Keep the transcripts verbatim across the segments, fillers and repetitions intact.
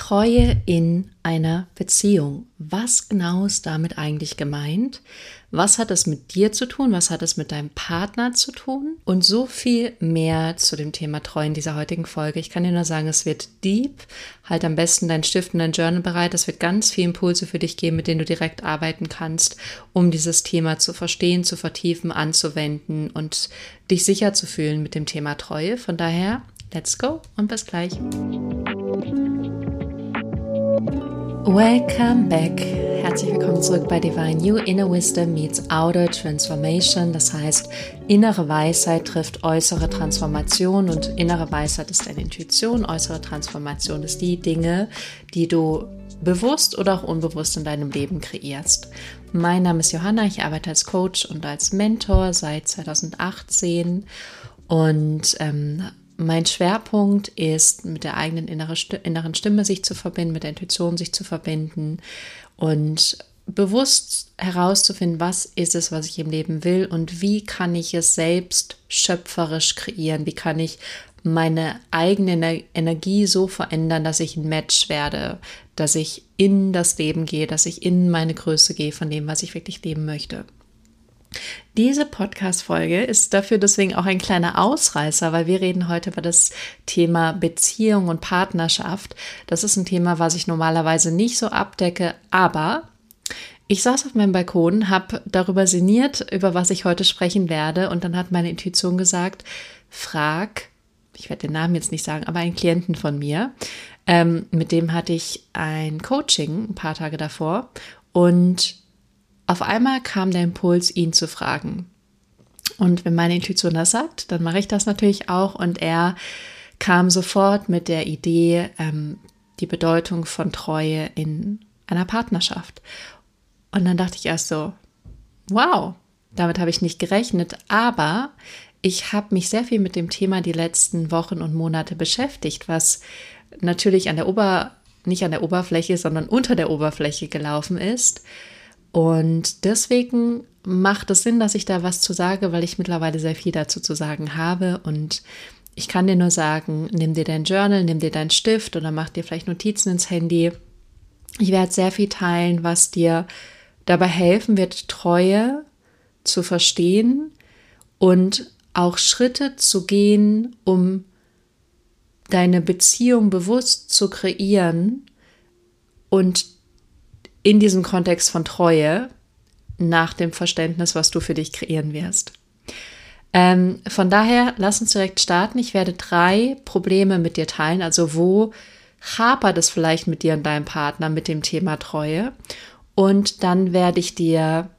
Treue in einer Beziehung. Was genau ist damit eigentlich gemeint? Was hat es mit dir zu tun? Was hat es mit deinem Partner zu tun? Und so viel mehr zu dem Thema Treue in dieser heutigen Folge. Ich kann dir nur sagen, es wird deep. Halt am besten deinen Stift und dein Journal bereit. Es wird ganz viele Impulse für dich geben, mit denen du direkt arbeiten kannst, um dieses Thema zu verstehen, zu vertiefen, anzuwenden und dich sicher zu fühlen mit dem Thema Treue. Von daher, let's go und bis gleich. Welcome back. Herzlich willkommen zurück bei Divine You. Inner Wisdom meets Outer Transformation. Das heißt, innere Weisheit trifft äußere Transformation und innere Weisheit ist deine Intuition. Äußere Transformation ist die Dinge, die du bewusst oder auch unbewusst in deinem Leben kreierst. Mein Name ist Johanna. Ich arbeite als Coach und als Mentor seit zweitausendachtzehn und ähm, mein Schwerpunkt ist, mit der eigenen inneren Stimme sich zu verbinden, mit der Intuition sich zu verbinden und bewusst herauszufinden, was ist es, was ich im Leben will und wie kann ich es selbst schöpferisch kreieren, wie kann ich meine eigene Energie so verändern, dass ich ein Match werde, dass ich in das Leben gehe, dass ich in meine Größe gehe von dem, was ich wirklich leben möchte. Diese Podcast-Folge ist dafür deswegen auch ein kleiner Ausreißer, weil wir reden heute über das Thema Beziehung und Partnerschaft. Das ist ein Thema, was ich normalerweise nicht so abdecke, aber ich saß auf meinem Balkon, habe darüber sinniert, über was ich heute sprechen werde und dann hat meine Intuition gesagt, frag, ich werde den Namen jetzt nicht sagen, aber einen Klienten von mir, ähm, mit dem hatte ich ein Coaching ein paar Tage davor und auf einmal kam der Impuls, ihn zu fragen. Und wenn meine Intuition das sagt, dann mache ich das natürlich auch. Und er kam sofort mit der Idee, ähm, die Bedeutung von Treue in einer Partnerschaft. Und dann dachte ich erst so, wow, damit habe ich nicht gerechnet. Aber ich habe mich sehr viel mit dem Thema die letzten Wochen und Monate beschäftigt, was natürlich an der Ober, nicht an der Oberfläche, sondern unter der Oberfläche gelaufen ist. Und deswegen macht es Sinn, dass ich da was zu sage, weil ich mittlerweile sehr viel dazu zu sagen habe. Und ich kann dir nur sagen, nimm dir dein Journal, nimm dir deinen Stift oder mach dir vielleicht Notizen ins Handy. Ich werde sehr viel teilen, was dir dabei helfen wird, Treue zu verstehen und auch Schritte zu gehen, um deine Beziehung bewusst zu kreieren und in diesem Kontext von Treue nach dem Verständnis, was du für dich kreieren wirst. Ähm, von daher, lass uns direkt starten. Ich werde drei Probleme mit dir teilen, also wo hapert es vielleicht mit dir und deinem Partner mit dem Thema Treue. Und dann werde ich dir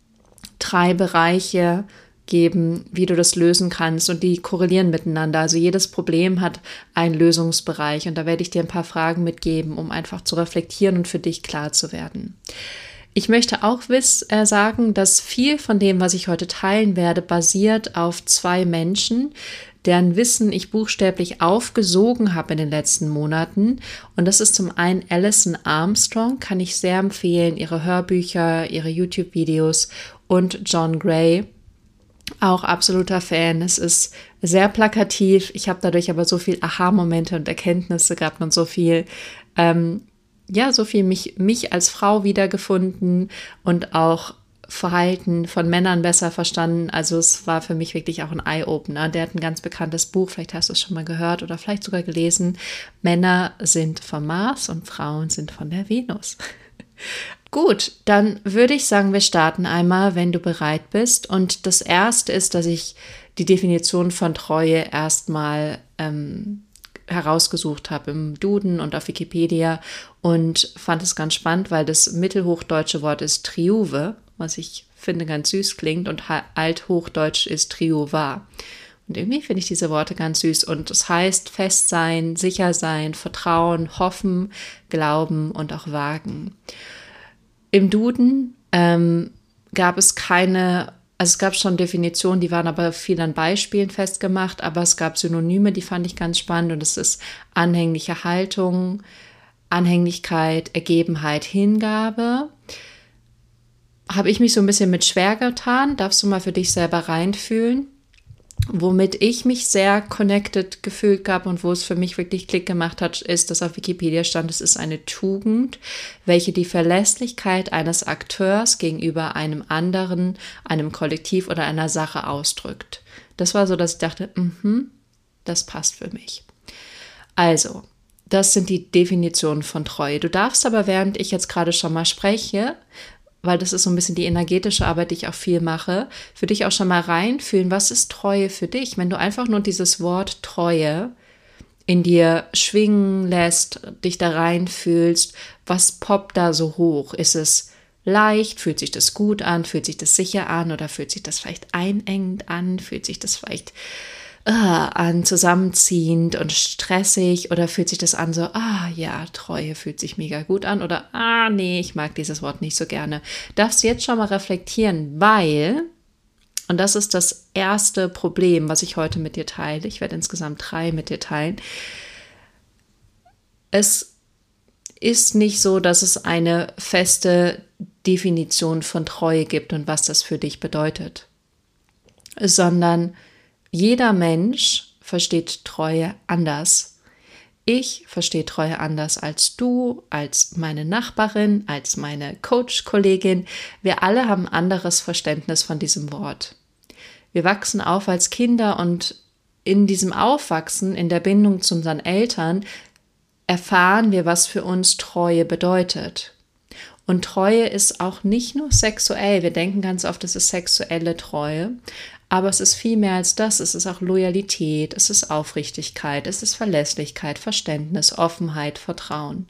drei Bereiche geben, wie du das lösen kannst und die korrelieren miteinander. Also jedes Problem hat einen Lösungsbereich und da werde ich dir ein paar Fragen mitgeben, um einfach zu reflektieren und für dich klar zu werden. Ich möchte auch wiss, äh, sagen, dass viel von dem, was ich heute teilen werde, basiert auf zwei Menschen, deren Wissen ich buchstäblich aufgesogen habe in den letzten Monaten. Und das ist zum einen Alison Armstrong, kann ich sehr empfehlen, ihre Hörbücher, ihre YouTube-Videos und John Gray. Auch absoluter Fan. Es ist sehr plakativ. Ich habe dadurch aber so viel Aha-Momente und Erkenntnisse gehabt und so viel, ähm, ja, so viel mich, mich als Frau wiedergefunden und auch Verhalten von Männern besser verstanden. Also es war für mich wirklich auch ein Eye-Opener. Der hat ein ganz bekanntes Buch, vielleicht hast du es schon mal gehört oder vielleicht sogar gelesen. Männer sind vom Mars und Frauen sind von der Venus. Gut, dann würde ich sagen, wir starten einmal, wenn du bereit bist. Und das Erste ist, dass ich die Definition von Treue erstmal ähm, herausgesucht habe im Duden und auf Wikipedia und fand es ganz spannend, weil das mittelhochdeutsche Wort ist Triuve, was ich finde ganz süß klingt, und althochdeutsch ist Triuva. Und irgendwie finde ich diese Worte ganz süß und es heißt fest sein, sicher sein, vertrauen, hoffen, glauben und auch wagen. Im Duden ähm, gab es keine, also es gab schon Definitionen, die waren aber viel an Beispielen festgemacht, aber es gab Synonyme, die fand ich ganz spannend und es ist anhängliche Haltung, Anhänglichkeit, Ergebenheit, Hingabe. Habe ich mich so ein bisschen mit schwer getan, darfst du mal für dich selber reinfühlen. Womit ich mich sehr connected gefühlt habe und wo es für mich wirklich Klick gemacht hat, ist, dass auf Wikipedia stand, es ist eine Tugend, welche die Verlässlichkeit eines Akteurs gegenüber einem anderen, einem Kollektiv oder einer Sache ausdrückt. Das war so, dass ich dachte, mhm, das passt für mich. Also, das sind die Definitionen von Treue. Du darfst aber, während ich jetzt gerade schon mal spreche, weil das ist so ein bisschen die energetische Arbeit, die ich auch viel mache, für dich auch schon mal reinfühlen, was ist Treue für dich? Wenn du einfach nur dieses Wort Treue in dir schwingen lässt, dich da reinfühlst, was poppt da so hoch? Ist es leicht? Fühlt sich das gut an? Fühlt sich das sicher an? Oder fühlt sich das vielleicht einengend an? Fühlt sich das vielleicht Uh, an zusammenziehend und stressig, oder fühlt sich das an so, ah ja, Treue fühlt sich mega gut an, oder ah nee, ich mag dieses Wort nicht so gerne. Darfst du jetzt schon mal reflektieren, weil, und das ist das erste Problem, was ich heute mit dir teile, ich werde insgesamt drei mit dir teilen, es ist nicht so, dass es eine feste Definition von Treue gibt und was das für dich bedeutet, sondern jeder Mensch versteht Treue anders. Ich verstehe Treue anders als du, als meine Nachbarin, als meine Coach-Kollegin. Wir alle haben ein anderes Verständnis von diesem Wort. Wir wachsen auf als Kinder und in diesem Aufwachsen, in der Bindung zu unseren Eltern, erfahren wir, was für uns Treue bedeutet. Und Treue ist auch nicht nur sexuell. Wir denken ganz oft, es ist sexuelle Treue. Aber es ist viel mehr als das. Es ist auch Loyalität, es ist Aufrichtigkeit, es ist Verlässlichkeit, Verständnis, Offenheit, Vertrauen.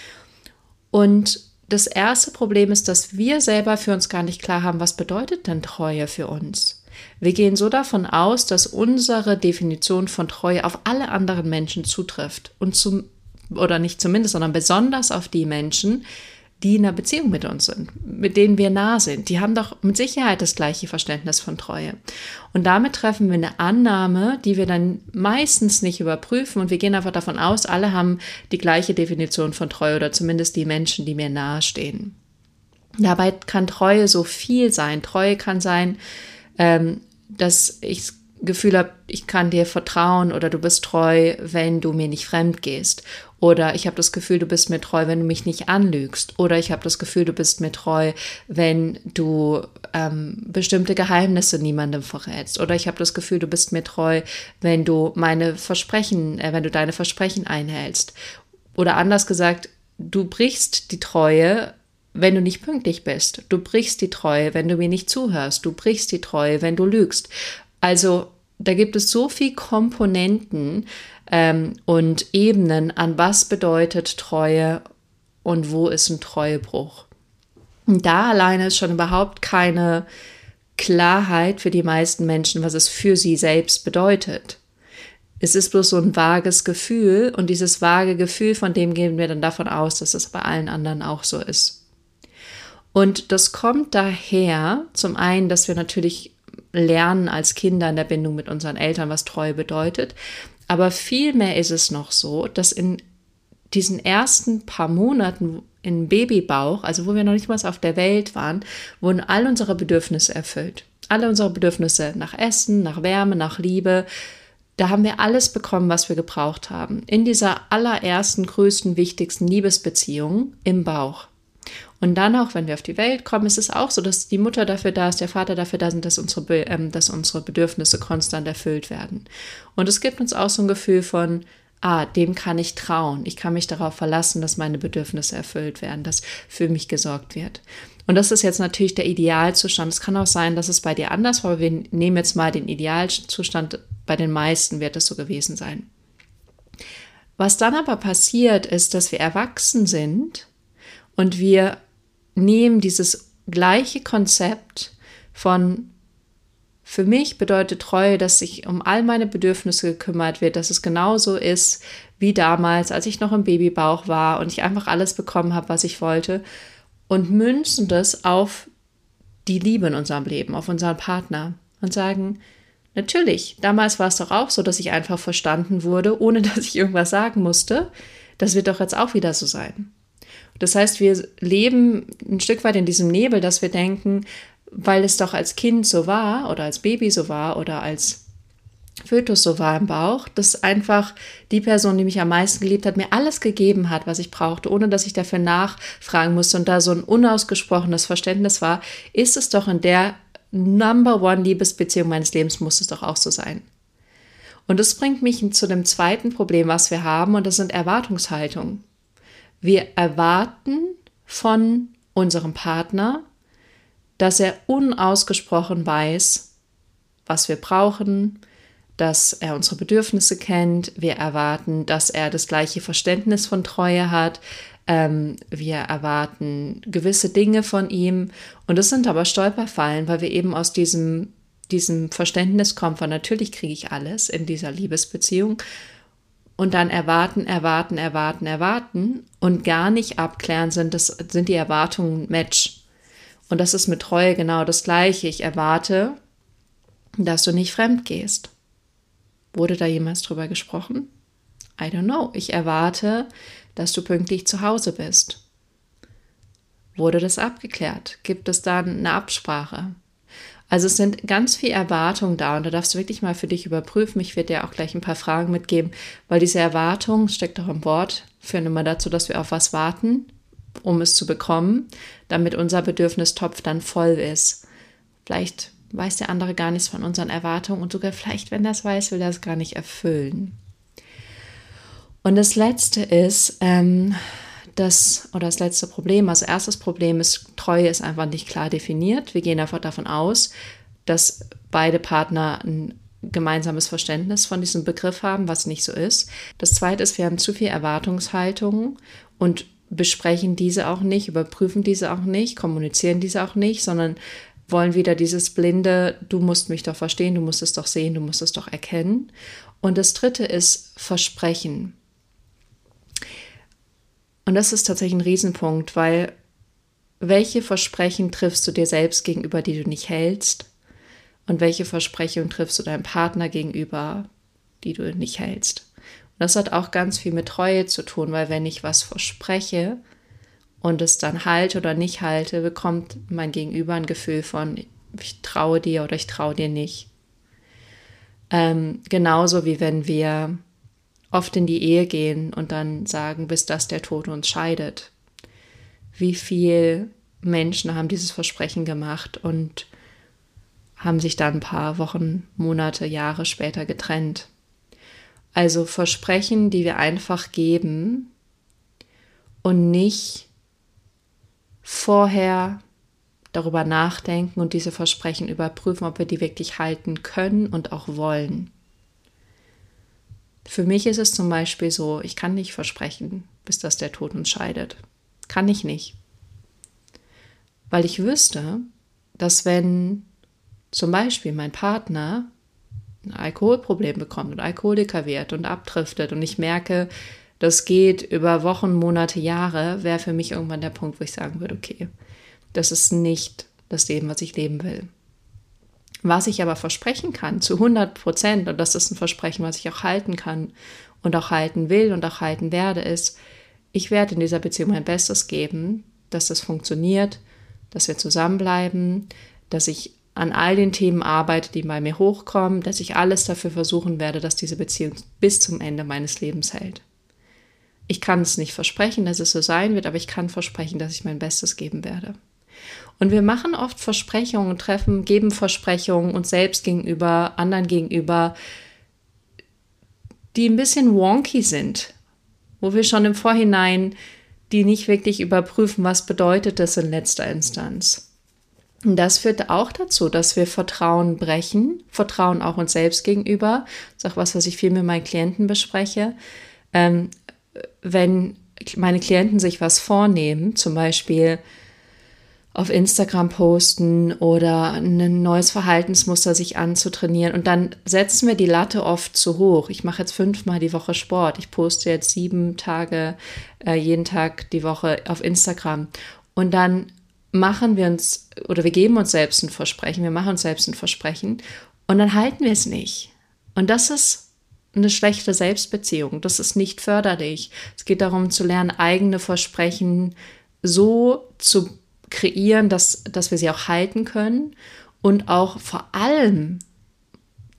Und das erste Problem ist, dass wir selber für uns gar nicht klar haben, was bedeutet denn Treue für uns? Wir gehen so davon aus, dass unsere Definition von Treue auf alle anderen Menschen zutrifft. Und zum, oder nicht zumindest, sondern besonders auf die Menschen, die in einer Beziehung mit uns sind, mit denen wir nah sind. Die haben doch mit Sicherheit das gleiche Verständnis von Treue. Und damit treffen wir eine Annahme, die wir dann meistens nicht überprüfen. Und wir gehen einfach davon aus, alle haben die gleiche Definition von Treue oder zumindest die Menschen, die mir nahestehen. Dabei kann Treue so viel sein. Treue kann sein, ähm, dass ich das Gefühl habe, ich kann dir vertrauen, oder du bist treu, wenn du mir nicht fremd gehst. Oder ich habe das Gefühl, du bist mir treu, wenn du mich nicht anlügst. Oder ich habe das Gefühl, du bist mir treu, wenn du ähm, bestimmte Geheimnisse niemandem verrätst. Oder ich habe das Gefühl, du bist mir treu, wenn du meine Versprechen, äh, wenn du deine Versprechen einhältst. Oder anders gesagt, du brichst die Treue, wenn du nicht pünktlich bist. Du brichst die Treue, wenn du mir nicht zuhörst. Du brichst die Treue, wenn du lügst. Also da gibt es so viele Komponenten ähm, und Ebenen, an was bedeutet Treue und wo ist ein Treuebruch. Und da alleine ist schon überhaupt keine Klarheit für die meisten Menschen, was es für sie selbst bedeutet. Es ist bloß so ein vages Gefühl, und dieses vage Gefühl, von dem gehen wir dann davon aus, dass es bei allen anderen auch so ist. Und das kommt daher, zum einen, dass wir natürlich lernen als Kinder in der Bindung mit unseren Eltern, was Treue bedeutet. Aber vielmehr ist es noch so, dass in diesen ersten paar Monaten im Babybauch, also wo wir noch nicht mal auf der Welt waren, wurden all unsere Bedürfnisse erfüllt. Alle unsere Bedürfnisse nach Essen, nach Wärme, nach Liebe. Da haben wir alles bekommen, was wir gebraucht haben. In dieser allerersten, größten, wichtigsten Liebesbeziehung im Bauch. Und dann auch, wenn wir auf die Welt kommen, ist es auch so, dass die Mutter dafür da ist, der Vater dafür da sind, dass unsere, ähm, dass unsere Bedürfnisse konstant erfüllt werden. Und es gibt uns auch so ein Gefühl von, ah, dem kann ich trauen. Ich kann mich darauf verlassen, dass meine Bedürfnisse erfüllt werden, dass für mich gesorgt wird. Und das ist jetzt natürlich der Idealzustand. Es kann auch sein, dass es bei dir anders war, aber wir nehmen jetzt mal den Idealzustand. Bei den meisten wird es so gewesen sein. Was dann aber passiert, ist, dass wir erwachsen sind und wir nehmen dieses gleiche Konzept von, für mich bedeutet Treue, dass sich um all meine Bedürfnisse gekümmert wird, dass es genauso ist wie damals, als ich noch im Babybauch war und ich einfach alles bekommen habe, was ich wollte, und münzen das auf die Liebe in unserem Leben, auf unseren Partner und sagen, natürlich, damals war es doch auch so, dass ich einfach verstanden wurde, ohne dass ich irgendwas sagen musste. Das wird doch jetzt auch wieder so sein. Das heißt, wir leben ein Stück weit in diesem Nebel, dass wir denken, weil es doch als Kind so war oder als Baby so war oder als Fötus so war im Bauch, dass einfach die Person, die mich am meisten geliebt hat, mir alles gegeben hat, was ich brauchte, ohne dass ich dafür nachfragen musste und da so ein unausgesprochenes Verständnis war, ist es doch in der Number One Liebesbeziehung meines Lebens, muss es doch auch so sein. Und das bringt mich zu dem zweiten Problem, was wir haben, und das sind Erwartungshaltungen. Wir erwarten von unserem Partner, dass er unausgesprochen weiß, was wir brauchen, dass er unsere Bedürfnisse kennt. Wir erwarten, dass er das gleiche Verständnis von Treue hat. Ähm, wir erwarten gewisse Dinge von ihm. Und das sind aber Stolperfallen, weil wir eben aus diesem, diesem Verständnis kommen von natürlich kriege ich alles in dieser Liebesbeziehung. Und dann erwarten, erwarten, erwarten, erwarten und gar nicht abklären, sind, das, sind die Erwartungen ein Match. Und das ist mit Treue genau das Gleiche. Ich erwarte, dass du nicht fremd gehst. Wurde da jemals drüber gesprochen? I don't know. Ich erwarte, dass du pünktlich zu Hause bist. Wurde das abgeklärt? Gibt es dann eine Absprache? Also es sind ganz viele Erwartungen da und da darfst du wirklich mal für dich überprüfen. Ich werde dir auch gleich ein paar Fragen mitgeben, weil diese Erwartung, steckt auch im Wort, führen immer dazu, dass wir auf was warten, um es zu bekommen, damit unser Bedürfnistopf dann voll ist. Vielleicht weiß der andere gar nichts von unseren Erwartungen und sogar vielleicht, wenn er es weiß, will er es gar nicht erfüllen. Und das Letzte ist, ähm, das, oder das letzte Problem, also erstes Problem ist, Treue ist einfach nicht klar definiert. Wir gehen einfach davon aus, dass beide Partner ein gemeinsames Verständnis von diesem Begriff haben, was nicht so ist. Das Zweite ist, wir haben zu viel Erwartungshaltungen und besprechen diese auch nicht, überprüfen diese auch nicht, kommunizieren diese auch nicht, sondern wollen wieder dieses blinde, du musst mich doch verstehen, du musst es doch sehen, du musst es doch erkennen. Und das Dritte ist Versprechen. Und das ist tatsächlich ein Riesenpunkt, weil welche Versprechen triffst du dir selbst gegenüber, die du nicht hältst? Und welche Versprechungen triffst du deinem Partner gegenüber, die du nicht hältst? Und das hat auch ganz viel mit Treue zu tun, weil wenn ich was verspreche und es dann halte oder nicht halte, bekommt mein Gegenüber ein Gefühl von, ich traue dir oder ich traue dir nicht. Ähm, genauso wie wenn wir oft in die Ehe gehen und dann sagen, bis dass der Tod uns scheidet. Wie viele Menschen haben dieses Versprechen gemacht und haben sich dann ein paar Wochen, Monate, Jahre später getrennt. Also Versprechen, die wir einfach geben und nicht vorher darüber nachdenken und diese Versprechen überprüfen, ob wir die wirklich halten können und auch wollen. Für mich ist es zum Beispiel so, ich kann nicht versprechen, bis dass der Tod uns scheidet. Kann ich nicht. Weil ich wüsste, dass wenn zum Beispiel mein Partner ein Alkoholproblem bekommt und Alkoholiker wird und abdriftet und ich merke, das geht über Wochen, Monate, Jahre, wäre für mich irgendwann der Punkt, wo ich sagen würde, okay, das ist nicht das Leben, was ich leben will. Was ich aber versprechen kann, zu hundert Prozent, und das ist ein Versprechen, was ich auch halten kann und auch halten will und auch halten werde, ist, ich werde in dieser Beziehung mein Bestes geben, dass das funktioniert, dass wir zusammenbleiben, dass ich an all den Themen arbeite, die bei mir hochkommen, dass ich alles dafür versuchen werde, dass diese Beziehung bis zum Ende meines Lebens hält. Ich kann es nicht versprechen, dass es so sein wird, aber ich kann versprechen, dass ich mein Bestes geben werde. Und wir machen oft Versprechungen, treffen, geben Versprechungen uns selbst gegenüber, anderen gegenüber, die ein bisschen wonky sind, wo wir schon im Vorhinein die nicht wirklich überprüfen, was bedeutet das in letzter Instanz. Und das führt auch dazu, dass wir Vertrauen brechen, Vertrauen auch uns selbst gegenüber. Das ist auch was, was ich viel mit meinen Klienten bespreche. Ähm, wenn meine Klienten sich was vornehmen, zum Beispiel auf Instagram posten oder ein neues Verhaltensmuster sich anzutrainieren und dann setzen wir die Latte oft zu hoch. Ich mache jetzt fünfmal die Woche Sport, ich poste jetzt sieben Tage, äh, jeden Tag die Woche auf Instagram und dann machen wir uns oder wir geben uns selbst ein Versprechen, wir machen uns selbst ein Versprechen und dann halten wir es nicht. Und das ist eine schlechte Selbstbeziehung, das ist nicht förderlich. Es geht darum zu lernen, eigene Versprechen so zu kreieren, dass, dass wir sie auch halten können und auch vor allem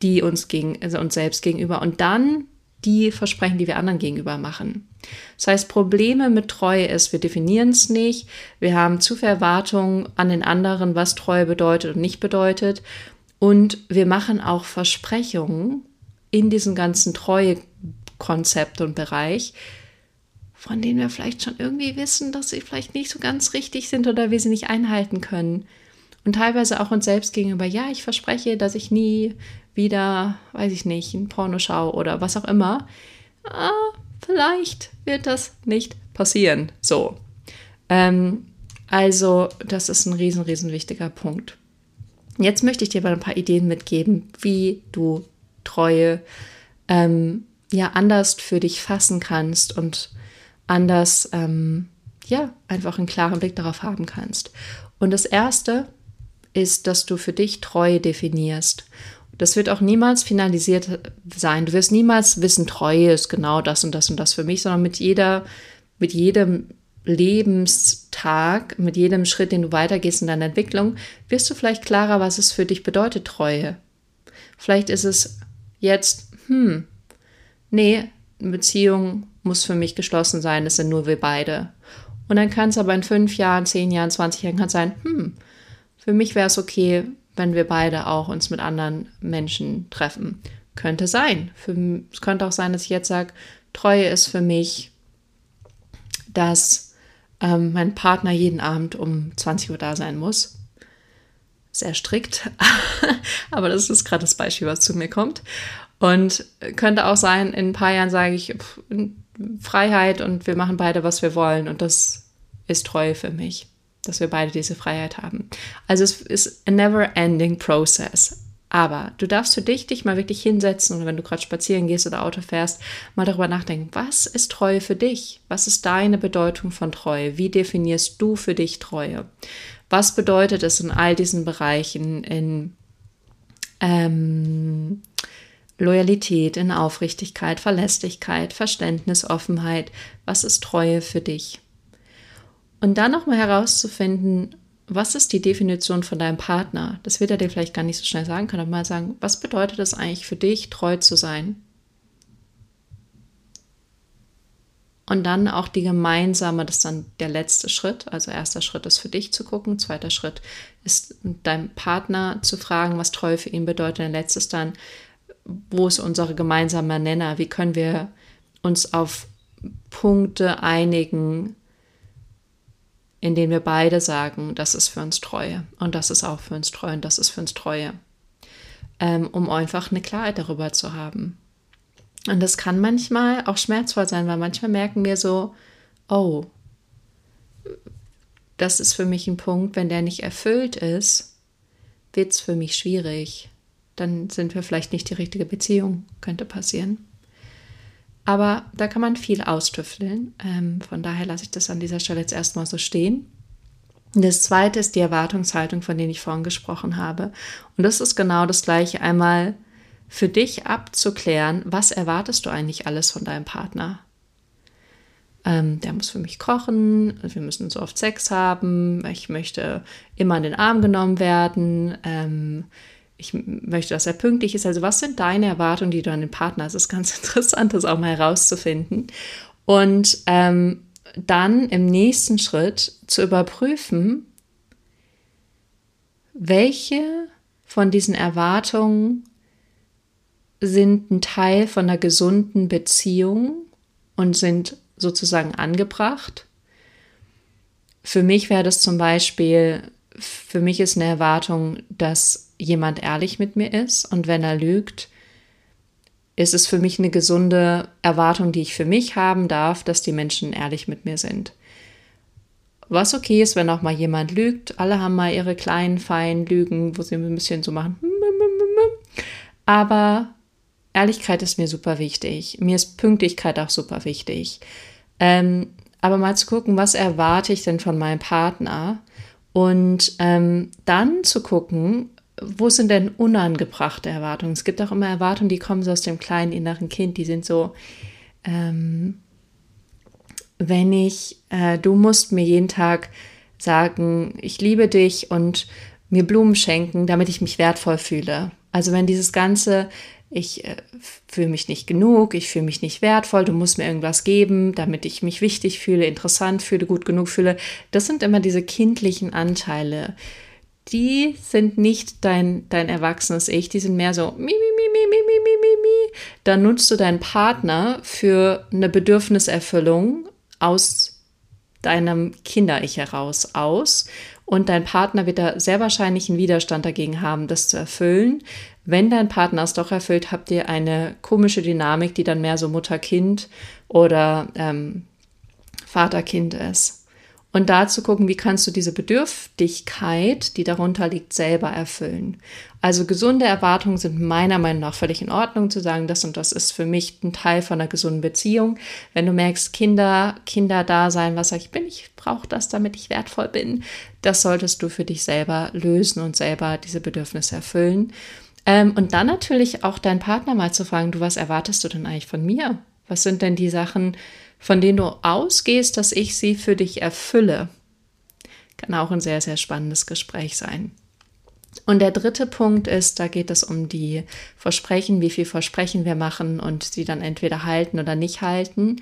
die uns gegen, also uns selbst gegenüber und dann die Versprechen, die wir anderen gegenüber machen. Das heißt, Probleme mit Treue ist, wir definieren es nicht, wir haben zu viel Erwartungen an den anderen, was Treue bedeutet und nicht bedeutet und wir machen auch Versprechungen in diesem ganzen Treue-Konzept und Bereich, von denen wir vielleicht schon irgendwie wissen, dass sie vielleicht nicht so ganz richtig sind oder wir sie nicht einhalten können. Und teilweise auch uns selbst gegenüber, ja, ich verspreche, dass ich nie wieder, weiß ich nicht, ein Porno schaue oder was auch immer. Ah, vielleicht wird das nicht passieren. So. Ähm, also, das ist ein riesen, riesen wichtiger Punkt. Jetzt möchte ich dir mal ein paar Ideen mitgeben, wie du Treue ähm, ja anders für dich fassen kannst und anders ähm, ja einfach einen klaren Blick darauf haben kannst. Und das Erste ist, dass du für dich Treue definierst. Das wird auch niemals finalisiert sein. Du wirst niemals wissen, Treue ist genau das und das und das für mich, sondern mit jeder, mit jedem Lebenstag, mit jedem Schritt, den du weitergehst in deiner Entwicklung, wirst du vielleicht klarer, was es für dich bedeutet, Treue. Vielleicht ist es jetzt, hm, nee, eine Beziehung muss für mich geschlossen sein, es sind nur wir beide. Und dann kann es aber in fünf Jahren, zehn Jahren, zwanzig Jahren kann es sein, hm, für mich wäre es okay, wenn wir beide auch uns mit anderen Menschen treffen. Könnte sein. Für, es könnte auch sein, dass ich jetzt sage, Treue ist für mich, dass ähm, mein Partner jeden Abend um zwanzig Uhr da sein muss. Sehr strikt, aber das ist gerade das Beispiel, was zu mir kommt. Und könnte auch sein, in ein paar Jahren sage ich, pff, Freiheit und wir machen beide, was wir wollen. Und das ist Treue für mich, dass wir beide diese Freiheit haben. Also es ist a never-ending process. Aber du darfst für dich dich mal wirklich hinsetzen und wenn du gerade spazieren gehst oder Auto fährst, mal darüber nachdenken, was ist Treue für dich? Was ist deine Bedeutung von Treue? Wie definierst du für dich Treue? Was bedeutet es in all diesen Bereichen, in ähm, Loyalität, in Aufrichtigkeit, Verlässlichkeit, Verständnis, Offenheit? Was ist Treue für dich? Und dann nochmal herauszufinden, was ist die Definition von deinem Partner? Das wird er dir vielleicht gar nicht so schnell sagen können, aber mal sagen, was bedeutet es eigentlich für dich, treu zu sein? Und dann auch die gemeinsame, das ist dann der letzte Schritt. Also erster Schritt ist für dich zu gucken, zweiter Schritt ist deinem Partner zu fragen, was Treue für ihn bedeutet. Und letztes dann, wo ist unser gemeinsamer Nenner? Wie können wir uns auf Punkte einigen, in denen wir beide sagen, das ist für uns Treue und das ist auch für uns Treue und das ist für uns Treue, ähm, um einfach eine Klarheit darüber zu haben. Und das kann manchmal auch schmerzvoll sein, weil manchmal merken wir so, oh, das ist für mich ein Punkt, wenn der nicht erfüllt ist, wird es für mich schwierig. Dann sind wir vielleicht nicht die richtige Beziehung, könnte passieren. Aber da kann man viel austüfteln. Ähm, von daher lasse ich das an dieser Stelle jetzt erstmal so stehen. Und das Zweite ist die Erwartungshaltung, von der ich vorhin gesprochen habe. Und das ist genau das Gleiche, einmal für dich abzuklären, was erwartest du eigentlich alles von deinem Partner? Ähm, der muss für mich kochen, wir müssen so oft Sex haben, ich möchte immer in den Arm genommen werden, ähm, ich möchte, dass er pünktlich ist. Also was sind deine Erwartungen, die du an den Partner hast? Das ist ganz interessant, das auch mal herauszufinden. Und ähm, dann im nächsten Schritt zu überprüfen, welche von diesen Erwartungen sind ein Teil von einer gesunden Beziehung und sind sozusagen angebracht. Für mich wäre das zum Beispiel, für mich ist eine Erwartung, dass jemand ehrlich mit mir ist und wenn er lügt, ist es für mich eine gesunde Erwartung, die ich für mich haben darf, dass die Menschen ehrlich mit mir sind. Was okay ist, wenn auch mal jemand lügt. Alle haben mal ihre kleinen, feinen Lügen, wo sie ein bisschen so machen. Aber Ehrlichkeit ist mir super wichtig. Mir ist Pünktlichkeit auch super wichtig. Ähm, aber mal zu gucken, was erwarte ich denn von meinem Partner? Und ähm, dann zu gucken, wo sind denn unangebrachte Erwartungen? Es gibt auch immer Erwartungen, die kommen so aus dem kleinen inneren Kind. Die sind so, ähm, wenn ich, äh, du musst mir jeden Tag sagen, ich liebe dich und mir Blumen schenken, damit ich mich wertvoll fühle. Also wenn dieses ganze, ich äh, fühle mich nicht genug, ich fühle mich nicht wertvoll, du musst mir irgendwas geben, damit ich mich wichtig fühle, interessant fühle, gut genug fühle, das sind immer diese kindlichen Anteile. Die sind nicht dein, dein erwachsenes Ich, die sind mehr so mi, mi, mi, mi, mi, mi, mi, mi, mi. Dann nutzt du deinen Partner für eine Bedürfniserfüllung aus deinem Kinder-Ich heraus aus und dein Partner wird da sehr wahrscheinlich einen Widerstand dagegen haben, das zu erfüllen. Wenn dein Partner es doch erfüllt, habt ihr eine komische Dynamik, die dann mehr so Mutter-Kind oder ähm, Vater-Kind ist. Und da zu gucken, wie kannst du diese Bedürftigkeit, die darunter liegt, selber erfüllen. Also gesunde Erwartungen sind meiner Meinung nach völlig in Ordnung, zu sagen, das und das ist für mich ein Teil von einer gesunden Beziehung. Wenn du merkst, Kinder, Kinder da sein, was sag ich bin, ich brauche das, damit ich wertvoll bin, das solltest du für dich selber lösen und selber diese Bedürfnisse erfüllen. Ähm, und dann natürlich auch deinen Partner mal zu fragen, du, was erwartest du denn eigentlich von mir? Was sind denn die Sachen, von denen du ausgehst, dass ich sie für dich erfülle? Kann auch ein sehr, sehr spannendes Gespräch sein. Und der dritte Punkt ist, da geht es um die Versprechen, wie viel Versprechen wir machen und sie dann entweder halten oder nicht halten.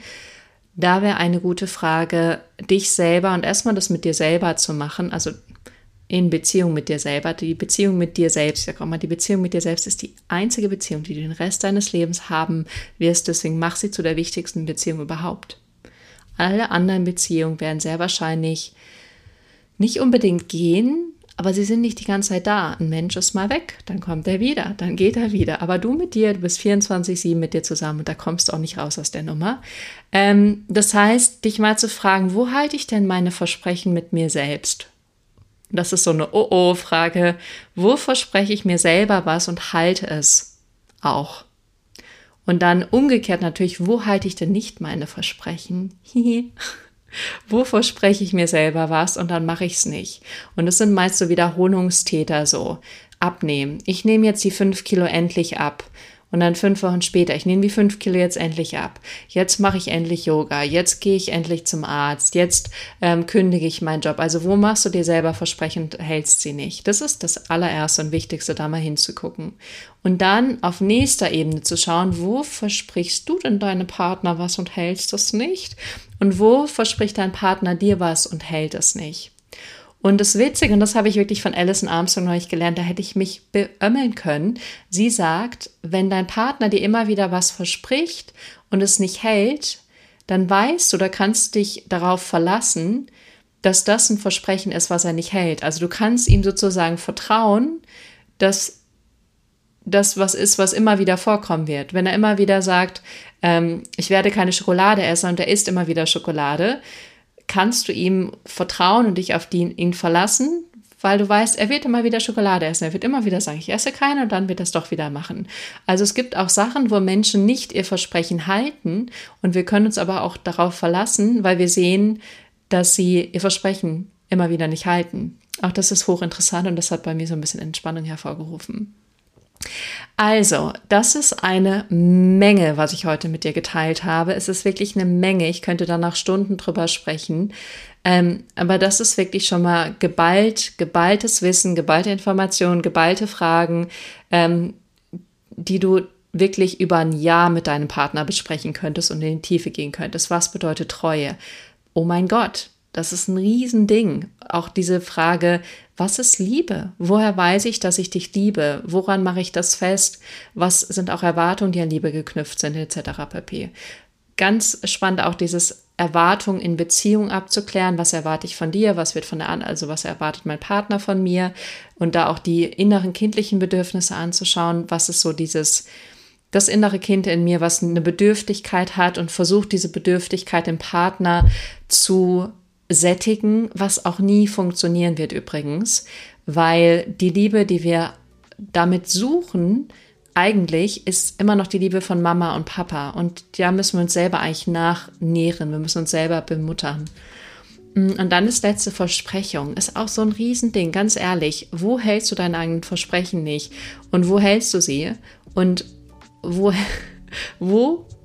Da wäre eine gute Frage, dich selber und erstmal das mit dir selber zu machen, also in Beziehung mit dir selber. Die Beziehung mit dir selbst, ja, komm mal, die Beziehung mit dir selbst ist die einzige Beziehung, die du den Rest deines Lebens haben wirst. Deswegen mach sie zu der wichtigsten Beziehung überhaupt. Alle anderen Beziehungen werden sehr wahrscheinlich nicht unbedingt gehen, aber sie sind nicht die ganze Zeit da. Ein Mensch ist mal weg, dann kommt er wieder, dann geht er wieder. Aber du mit dir, du bist vierundzwanzig sieben mit dir zusammen und da kommst du auch nicht raus aus der Nummer. Ähm, das heißt, dich mal zu fragen, wo halte ich denn meine Versprechen mit mir selbst? Das ist so eine Oh-Oh-Frage. Wo verspreche ich mir selber was und halte es auch? Und dann umgekehrt natürlich, wo halte ich denn nicht meine Versprechen? Wo verspreche ich mir selber was und dann mache ich es nicht? Und das sind meist so Wiederholungstäter so. Abnehmen. Ich nehme jetzt die fünf Kilo endlich ab. Und dann fünf Wochen später, ich nehme die fünf Kilo jetzt endlich ab. Jetzt mache ich endlich Yoga. Jetzt gehe ich endlich zum Arzt. Jetzt ähm, kündige ich meinen Job. Also wo machst du dir selber Versprechen und hältst sie nicht? Das ist das allererste und Wichtigste, da mal hinzugucken. Und dann auf nächster Ebene zu schauen, wo versprichst du denn deinem Partner was und hältst es nicht? Und wo verspricht dein Partner dir was und hält es nicht? Und das Witzige, und das habe ich wirklich von Alison Armstrong neulich gelernt, da hätte ich mich beömmeln können. Sie sagt, wenn dein Partner dir immer wieder was verspricht und es nicht hält, dann weißt du oder kannst dich darauf verlassen, dass das ein Versprechen ist, was er nicht hält. Also du kannst ihm sozusagen vertrauen, dass das was ist, was immer wieder vorkommen wird. Wenn er immer wieder sagt, ähm, ich werde keine Schokolade essen und er isst immer wieder Schokolade, kannst du ihm vertrauen und dich auf die, ihn verlassen, weil du weißt, er wird immer wieder Schokolade essen. Er wird immer wieder sagen, ich esse keine und dann wird er es doch wieder machen. Also es gibt auch Sachen, wo Menschen nicht ihr Versprechen halten und wir können uns aber auch darauf verlassen, weil wir sehen, dass sie ihr Versprechen immer wieder nicht halten. Auch das ist hochinteressant und das hat bei mir so ein bisschen Entspannung hervorgerufen. Also, das ist eine Menge, was ich heute mit dir geteilt habe. Es ist wirklich eine Menge. Ich könnte da noch Stunden drüber sprechen. Ähm, aber das ist wirklich schon mal geballt, geballtes Wissen, geballte Informationen, geballte Fragen, ähm, die du wirklich über ein Jahr mit deinem Partner besprechen könntest und in die Tiefe gehen könntest. Was bedeutet Treue? Oh mein Gott, das ist ein Riesending. Auch diese Frage, was ist Liebe? Woher weiß ich, dass ich dich liebe? Woran mache ich das fest? Was sind auch Erwartungen, die an Liebe geknüpft sind, et cetera pp. Ganz spannend auch dieses Erwartungen in Beziehung abzuklären. Was erwarte ich von dir? Was wird von der anderen, also was erwartet mein Partner von mir? Und da auch die inneren kindlichen Bedürfnisse anzuschauen. Was ist so dieses, das innere Kind in mir, was eine Bedürftigkeit hat und versucht, diese Bedürftigkeit im Partner zu sättigen, was auch nie funktionieren wird übrigens, weil die Liebe, die wir damit suchen, eigentlich ist immer noch die Liebe von Mama und Papa und da müssen wir uns selber eigentlich nachnähren, wir müssen uns selber bemuttern. Und dann das letzte Versprechung, ist auch so ein Riesending, ganz ehrlich, wo hältst du deine eigenen Versprechen nicht und wo hältst du sie und wo, wo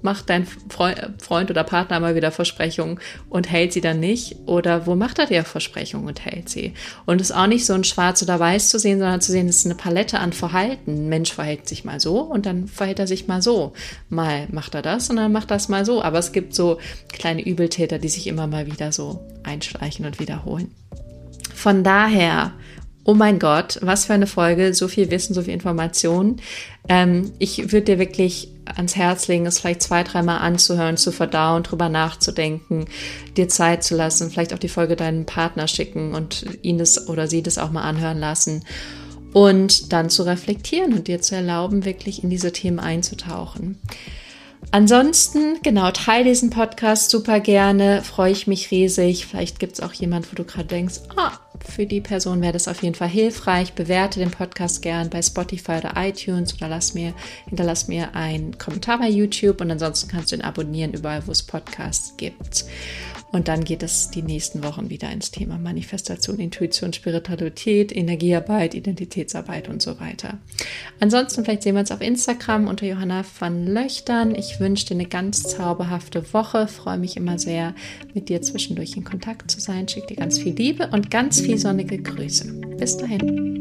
macht dein Freund oder Partner mal wieder Versprechungen und hält sie dann nicht? Oder wo macht er dir Versprechungen und hält sie? Und es ist auch nicht so ein Schwarz oder Weiß zu sehen, sondern zu sehen, es ist eine Palette an Verhalten. Ein Mensch verhält sich mal so und dann verhält er sich mal so. Mal macht er das und dann macht er das mal so. Aber es gibt so kleine Übeltäter, die sich immer mal wieder so einschleichen und wiederholen. Von daher, oh mein Gott, was für eine Folge, so viel Wissen, so viel Information. Ähm, ich würde dir wirklich ans Herz legen, es vielleicht zwei, dreimal anzuhören, zu verdauen, drüber nachzudenken, dir Zeit zu lassen, vielleicht auch die Folge deinem Partner schicken und ihn das oder sie das auch mal anhören lassen und dann zu reflektieren und dir zu erlauben, wirklich in diese Themen einzutauchen. Ansonsten, genau, teile diesen Podcast super gerne, freue ich mich riesig. Vielleicht gibt es auch jemand, wo du gerade denkst, ah, für die Person wäre das auf jeden Fall hilfreich. Bewerte den Podcast gern bei Spotify oder iTunes oder lass mir, hinterlass mir einen Kommentar bei YouTube und ansonsten kannst du ihn abonnieren, überall wo es Podcasts gibt. Und dann geht es die nächsten Wochen wieder ins Thema Manifestation, Intuition, Spiritualität, Energiearbeit, Identitätsarbeit und so weiter. Ansonsten vielleicht sehen wir uns auf Instagram unter Johanna van Löchtern. Ich wünsche dir eine ganz zauberhafte Woche. Freue mich immer sehr, mit dir zwischendurch in Kontakt zu sein. Schick dir ganz viel Liebe und ganz viel sonnige Grüße. Bis dahin.